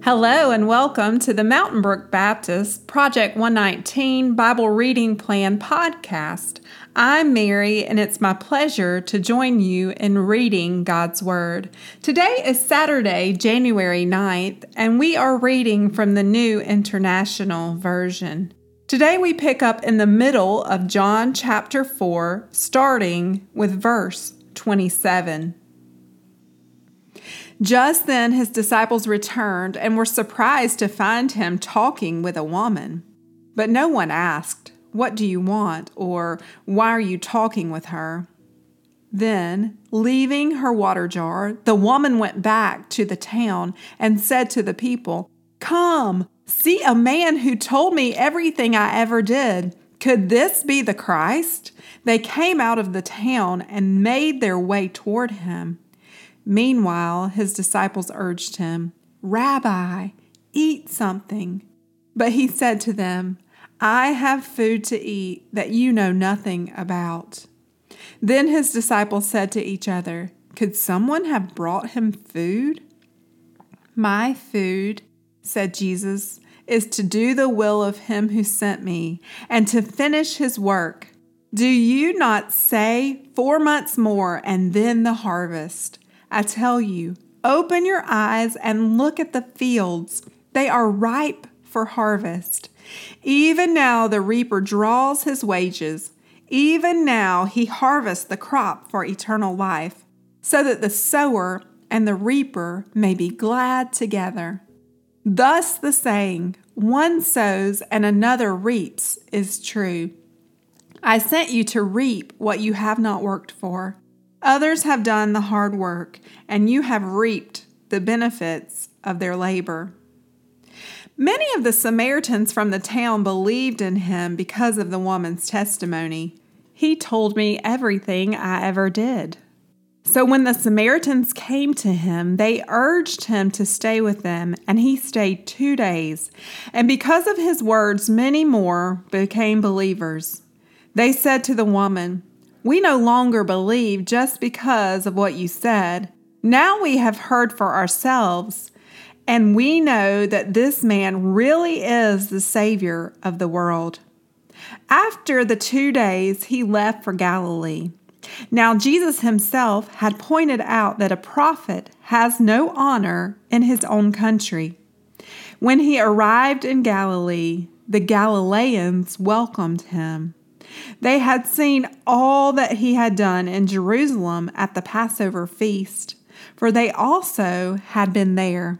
Hello and welcome to the Mountain Brook Baptist Project 119 Bible Reading Plan podcast. I'm Mary, and it's my pleasure to join you in reading God's Word. Today is Saturday, January 9th, and we are reading from the New International Version. Today we pick up in the middle of John chapter 4, starting with verse 27. Just then his disciples returned and were surprised to find him talking with a woman. But no one asked, "What do you want?" or "Why are you talking with her?" Then, leaving her water jar, the woman went back to the town and said to the people, "Come, see a man who told me everything I ever did. Could this be the Christ?" They came out of the town and made their way toward him. Meanwhile, his disciples urged him, "Rabbi, eat something." But he said to them, "I have food to eat that you know nothing about." Then his disciples said to each other, "Could someone have brought him food?" "My food," said Jesus, "is to do the will of him who sent me and to finish his work. Do you not say 4 months more and then the harvest? I tell you, open your eyes and look at the fields. They are ripe for harvest. Even now the reaper draws his wages. Even now he harvests the crop for eternal life, so that the sower and the reaper may be glad together. Thus the saying, 'One sows and another reaps,' is true. I sent you to reap what you have not worked for. Others have done the hard work, and you have reaped the benefits of their labor." Many of the Samaritans from the town believed in him because of the woman's testimony. "He told me everything I ever did." So when the Samaritans came to him, they urged him to stay with them, and he stayed 2 days. And because of his words, many more became believers. They said to the woman, "We no longer believe just because of what you said. Now we have heard for ourselves, and we know that this man really is the Savior of the world." After the 2 days, he left for Galilee. Now Jesus himself had pointed out that a prophet has no honor in his own country. When he arrived in Galilee, the Galileans welcomed him. They had seen all that he had done in Jerusalem at the Passover feast, for they also had been there.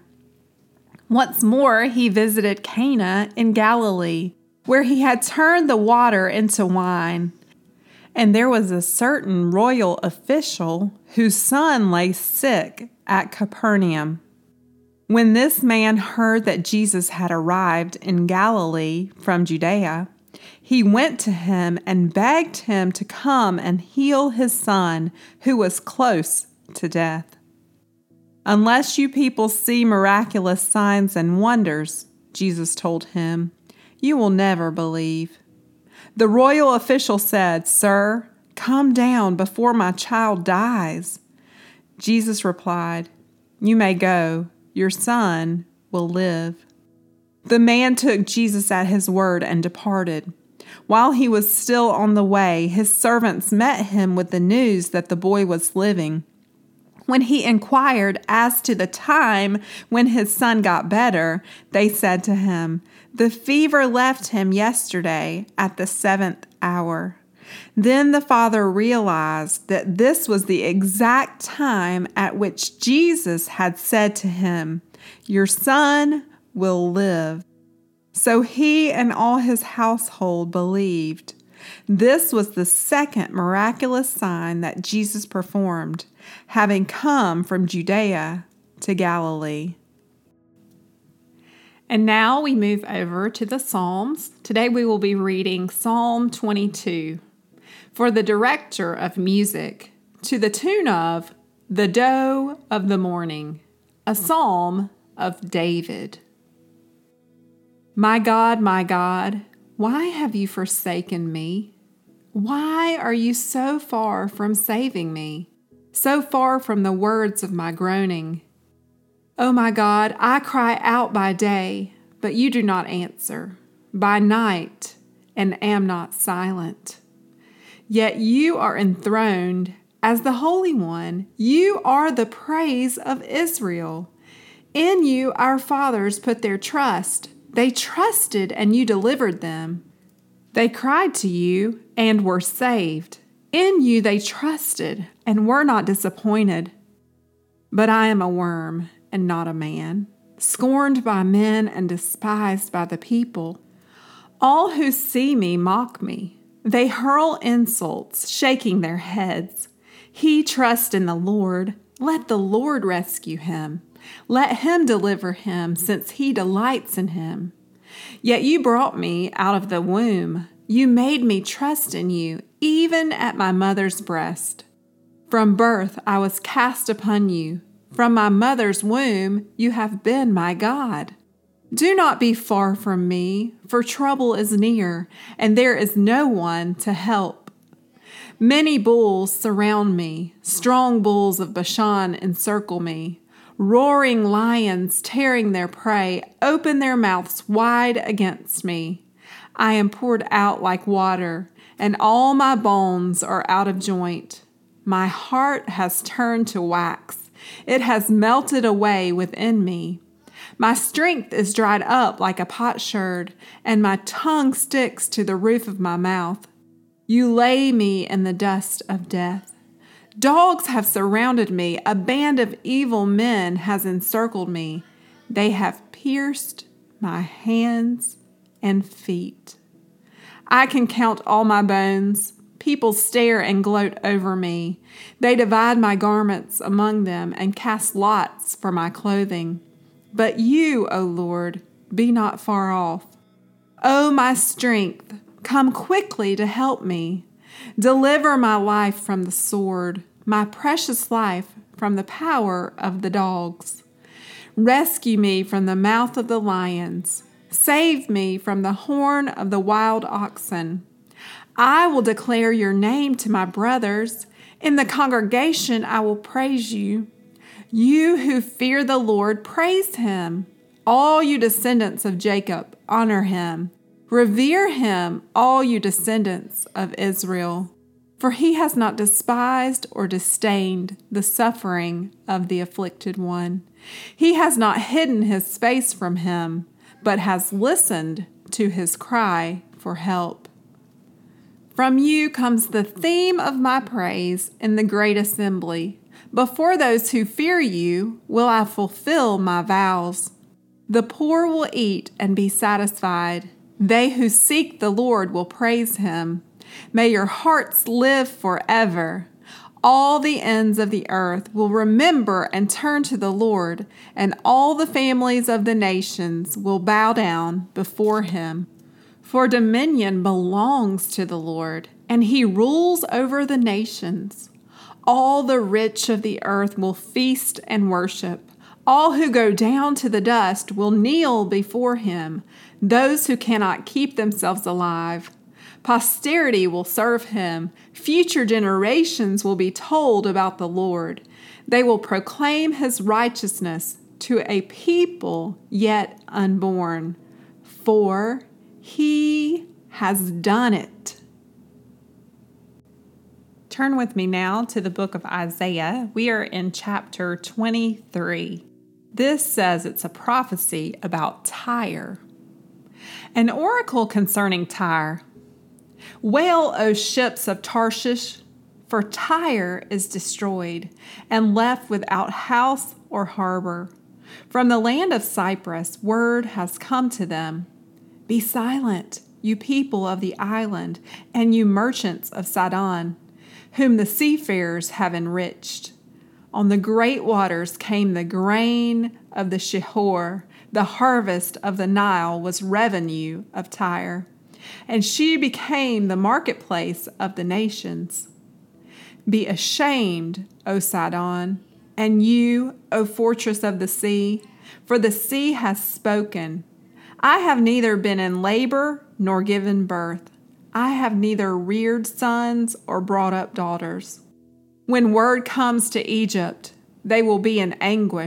Once more, he visited Cana in Galilee, where he had turned the water into wine. And there was a certain royal official whose son lay sick at Capernaum. When this man heard that Jesus had arrived in Galilee from Judea, he went to him and begged him to come and heal his son, who was close to death. "Unless you people see miraculous signs and wonders," Jesus told him, "you will never believe." The royal official said, "Sir, come down before my child dies." Jesus replied, "You may go. Your son will live." The man took Jesus at his word and departed. While he was still on the way, his servants met him with the news that the boy was living. When he inquired as to the time when his son got better, they said to him, "The fever left him yesterday at the 7th hour." Then the father realized that this was the exact time at which Jesus had said to him, "Your son will live." So he and all his household believed. This was the second miraculous sign that Jesus performed, having come from Judea to Galilee. And now we move over to the Psalms. Today we will be reading Psalm 22. For the director of music, to the tune of "The Doe of the Morning," a psalm of David. My God, why have you forsaken me? Why are you so far from saving me, so far from the words of my groaning? O my God, I cry out by day, but you do not answer, by night, and am not silent. Yet you are enthroned as the Holy One. You are the praise of Israel. In you our fathers put their trust. They trusted, and you delivered them. They cried to you and were saved. In you they trusted and were not disappointed. But I am a worm and not a man, scorned by men and despised by the people. All who see me mock me. They hurl insults, shaking their heads. He trusts in the Lord. Let the Lord rescue him. Let him deliver him, since he delights in him. Yet you brought me out of the womb. You made me trust in you, even at my mother's breast. From birth I was cast upon you. From my mother's womb you have been my God. Do not be far from me, for trouble is near, and there is no one to help. Many bulls surround me. Strong bulls of Bashan encircle me. Roaring lions, tearing their prey, open their mouths wide against me. I am poured out like water, and all my bones are out of joint. My heart has turned to wax. It has melted away within me. My strength is dried up like a potsherd, and my tongue sticks to the roof of my mouth. You lay me in the dust of death. Dogs have surrounded me. A band of evil men has encircled me. They have pierced my hands and feet. I can count all my bones. People stare and gloat over me. They divide my garments among them and cast lots for my clothing. But you, O Lord, be not far off. O my strength, come quickly to help me. Deliver my life from the sword, my precious life from the power of the dogs. Rescue me from the mouth of the lions. Save me from the horn of the wild oxen. I will declare your name to my brothers. In the congregation I will praise you. You who fear the Lord, praise him. All you descendants of Jacob, honor him. Revere him, all you descendants of Israel. For he has not despised or disdained the suffering of the afflicted one. He has not hidden his face from him, but has listened to his cry for help. From you comes the theme of my praise in the great assembly. Before those who fear you will I fulfill my vows. The poor will eat and be satisfied. They who seek the Lord will praise him. May your hearts live forever. All the ends of the earth will remember and turn to the Lord, and all the families of the nations will bow down before him. For dominion belongs to the Lord, and he rules over the nations. All the rich of the earth will feast and worship. All who go down to the dust will kneel before him, those who cannot keep themselves alive. Posterity will serve him. Future generations will be told about the Lord. They will proclaim his righteousness to a people yet unborn. For he has done it. Turn with me now to the book of Isaiah. We are in chapter 23. This says it's a prophecy about Tyre. An oracle concerning Tyre. Wail, O ships of Tarshish, for Tyre is destroyed and left without house or harbor. From the land of Cyprus, word has come to them. Be silent, you people of the island, and you merchants of Sidon, whom the seafarers have enriched. On the great waters came the grain of the Shihor. The harvest of the Nile was revenue of Tyre, and she became the marketplace of the nations. Be ashamed, O Sidon, and you, O fortress of the sea, for the sea has spoken. I have neither been in labor nor given birth. I have neither reared sons or brought up daughters. When word comes to Egypt, they will be in anguish.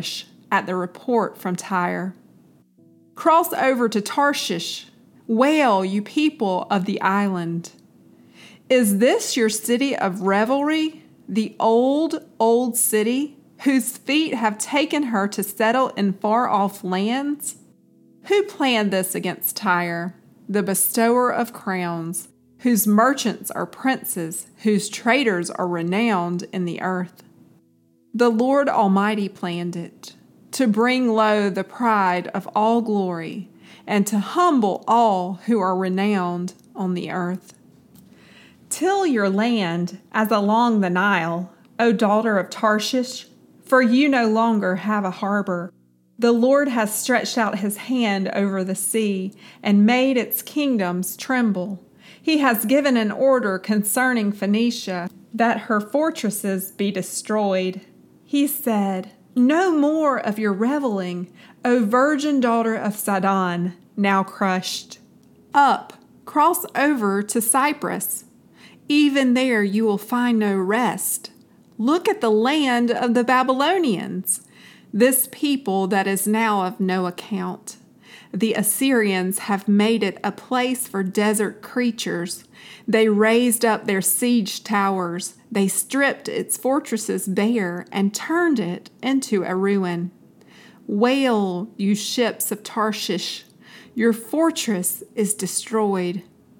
at the report from Tyre. Cross over to Tarshish. Wail, you people of the island. Is this your city of revelry, the old, old city, whose feet have taken her to settle in far-off lands? Who planned this against Tyre, the bestower of crowns, whose merchants are princes, whose traders are renowned in the earth? The Lord Almighty planned it, to bring low the pride of all glory, and to humble all who are renowned on the earth. Till your land as along the Nile, O daughter of Tarshish, for you no longer have a harbor. The Lord has stretched out his hand over the sea and made its kingdoms tremble. He has given an order concerning Phoenicia, that her fortresses be destroyed. He said, no more of your reveling, O virgin daughter of Sidon, now crushed. Up, cross over to Cyprus. Even there you will find no rest. Look at the land of the Babylonians, this people that is now of no account. The Assyrians have made it a place for desert creatures. They raised up their siege towers. They stripped its fortresses bare and turned it into a ruin. Wail, you ships of Tarshish, your fortress is destroyed.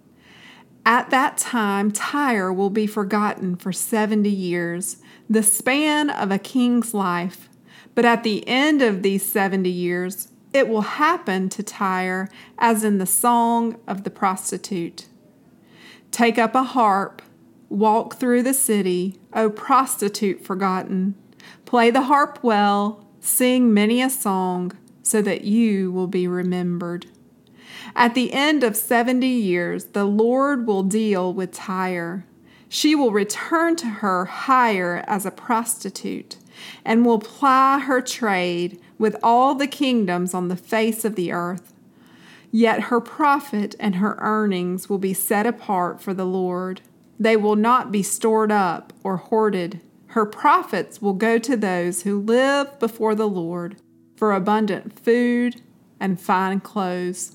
At that time, Tyre will be forgotten for 70 years, the span of a king's life. But at the end of these 70 years, it will happen to Tyre as in the song of the prostitute. Take up a harp, walk through the city, O prostitute forgotten. Play the harp well, sing many a song, so that you will be remembered. At the end of 70 years, the Lord will deal with Tyre. She will return to her hire as a prostitute, and will ply her trade with all the kingdoms on the face of the earth. Yet her profit and her earnings will be set apart for the Lord. They will not be stored up or hoarded. Her profits will go to those who live before the Lord for abundant food and fine clothes.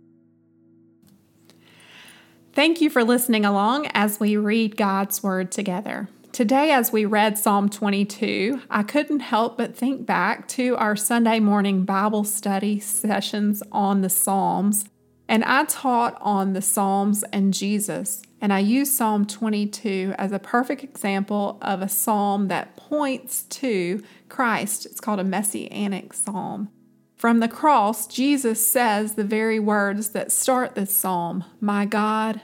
Thank you for listening along as we read God's Word together. Today, as we read Psalm 22, I couldn't help but think back to our Sunday morning Bible study sessions on the Psalms, and I taught on the Psalms and Jesus, and I used Psalm 22 as a perfect example of a psalm that points to Christ. It's called a messianic psalm. From the cross, Jesus says the very words that start this psalm, my God,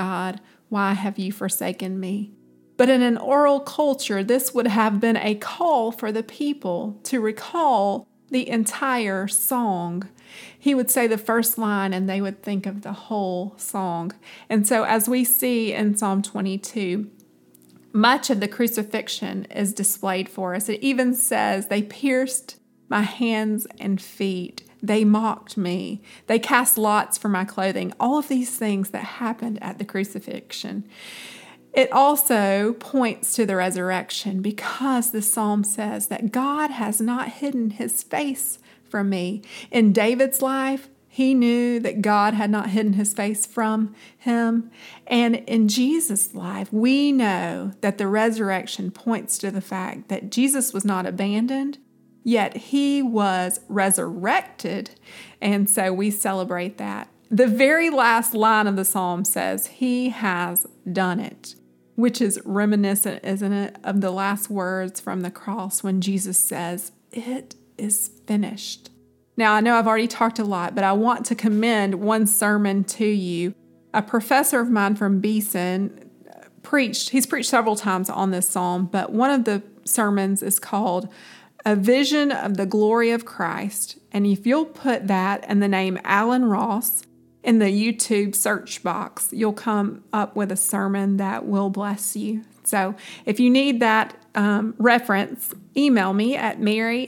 why have you forsaken me?" But in an oral culture, this would have been a call for the people to recall the entire song. He would say the first line and they would think of the whole song. And so as we see in Psalm 22, much of the crucifixion is displayed for us. It even says, they pierced my hands and feet. They mocked me. They cast lots for my clothing. All of these things that happened at the crucifixion. It also points to the resurrection because the psalm says that God has not hidden his face from me. In David's life, he knew that God had not hidden his face from him. And in Jesus' life, we know that the resurrection points to the fact that Jesus was not abandoned, yet he was resurrected. And so we celebrate that. The very last line of the psalm says, he has done it, which is reminiscent, isn't it, of the last words from the cross when Jesus says, it is finished. Now, I know I've already talked a lot, but I want to commend one sermon to you. A professor of mine from Beeson he's preached several times on this psalm, but one of the sermons is called A Vision of the Glory of Christ. And if you'll put that and the name Alan Ross in the YouTube search box, you'll come up with a sermon that will bless you. So if you need that reference, email me at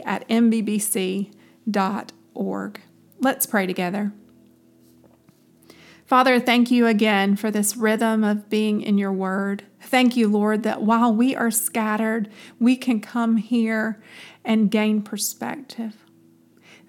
mary@mbbc.org. Let's pray together. Father, thank you again for this rhythm of being in your word. Thank you, Lord, that while we are scattered, we can come here and gain perspective.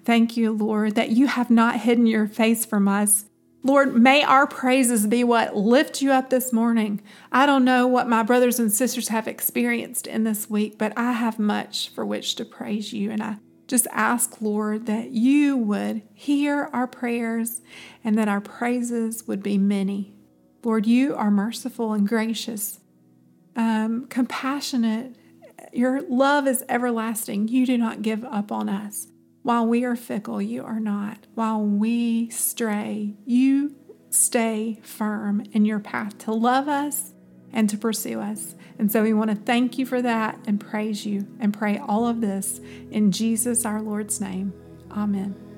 Thank you, Lord, that you have not hidden your face from us. Lord, may our praises be what lift you up this morning. I don't know what my brothers and sisters have experienced in this week, but I have much for which to praise you. And I just ask, Lord, that you would hear our prayers and that our praises would be many. Lord, you are merciful and gracious, compassionate. Your love is everlasting. You do not give up on us. While we are fickle, you are not. While we stray, you stay firm in your path to love us and to pursue us. And so we want to thank you for that and praise you and pray all of this in Jesus our Lord's name. Amen.